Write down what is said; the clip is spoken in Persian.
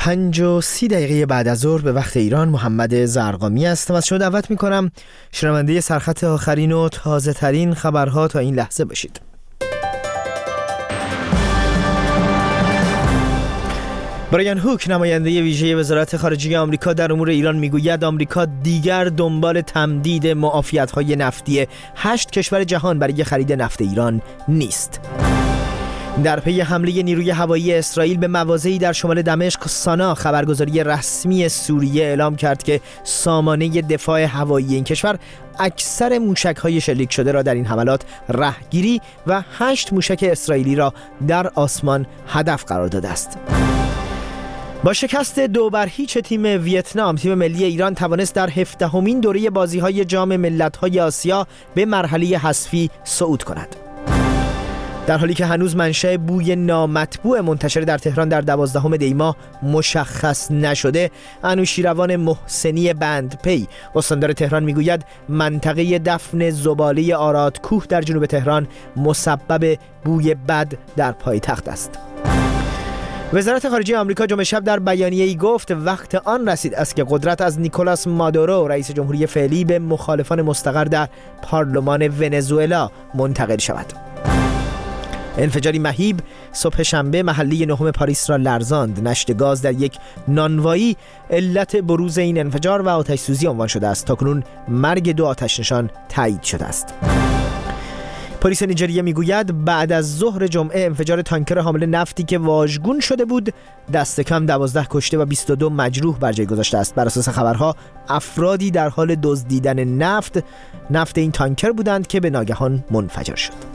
5:30 بعد از ظهر به وقت ایران محمد زرقامی هستم. از شما دعوت میکنم شنونده سرخط آخرین و تازه ترین خبرها تا این لحظه باشید. برایان هوک نماینده ویژه وزارت خارجه آمریکا در امور ایران میگوید آمریکا دیگر دنبال تمدید معافیت‌های نفتی 8 کشور جهان برای خرید نفت ایران نیست. در پی حمله نیروی هوایی اسرائیل به مواضعی در شمال دمشق، سانا خبرگزاری رسمی سوریه اعلام کرد که سامانه دفاع هوایی این کشور اکثر موشک‌های شلیک شده را در این حملات رهگیری و 8 موشک اسرائیلی را در آسمان هدف قرار داده است. با شکست 2-0 تیم ویتنام، تیم ملی ایران توانست در 17مین دوره بازی‌های جام ملت‌های آسیا به مرحله حذفی صعود کند. در حالی که هنوز منشأ بوی نامطبوع منتشر در تهران در 12 دی ماه مشخص نشده، انوشیروان محسنی بندپی استاندار تهران میگوید منطقه دفن زباله آرادکوه در جنوب تهران مسبب بوی بد در پایتخت است. وزارت خارجه آمریکا جمعه شب در بیانیه‌ای گفت وقت آن رسید است که قدرت از نیکولاس مادورو رئیس جمهوری فعلی به مخالفان مستقر در پارلمان ونزوئلا منتقل شود. انفجاری مهیب صبح شنبه محله 9 پاریس را لرزاند. نشت گاز در یک نانوایی علت بروز این انفجار و آتش سوزی عنوان شده است. تاکنون مرگ 2 آتش‌نشان تایید شده است. پلیس نیجریه میگوید بعد از ظهر جمعه انفجار تانکر حامل نفتی که واژگون شده بود دست کم 12 کشته و 22 مجروح بر جای گذاشته است. بر اساس خبرها افرادی در حال دزدیدن نفت این تانکر بودند که به ناگهان منفجر شد.